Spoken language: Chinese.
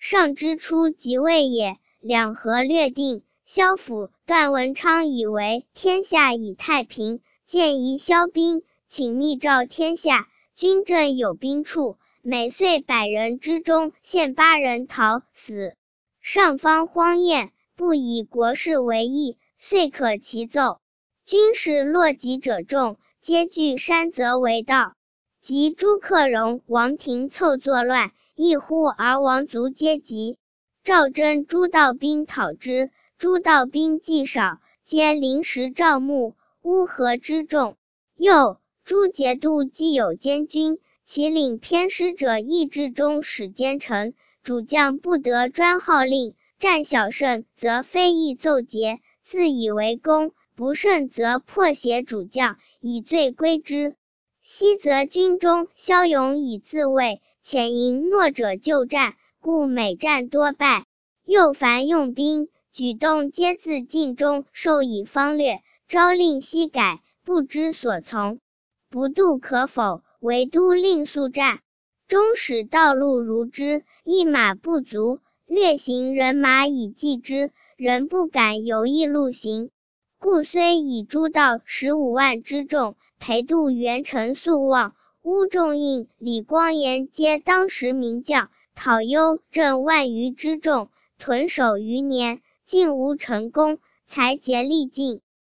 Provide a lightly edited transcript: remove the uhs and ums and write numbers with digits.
上之初即位也，两河略定，萧府。段文昌以为天下已太平，建议萧兵，请密诏天下，军阵有兵处，每岁100人之中，现8人逃死。上方荒厌，不以国事为意，遂可齐奏。军士落籍者众，皆据山泽为盗。及朱克融、王庭凑作乱，一呼而王族皆急。赵征诸道兵讨之，诸道兵既少，皆临时赵牧、乌合之众。又朱节度既有监军，其领偏师者亦至中使奸臣，主将不得专号令，战小胜则非议奏节，自以为功，不胜则破挟主将，以罪归之。昔则军中骁勇以自卫，遣迎懦者就战，故每战多败。又凡用兵，举动皆自尽中授以方略，朝令夕改，不知所从。不度可否，唯都令速战。终使道路如之，一马不足，略行人马以济之，人不敢有一路行。故虽以诸道15万之众，陪渡元臣速望，乌仲应、李光炎皆当时名将，讨幽镇万余之众，屯守余年，竟无成功，才竭力尽。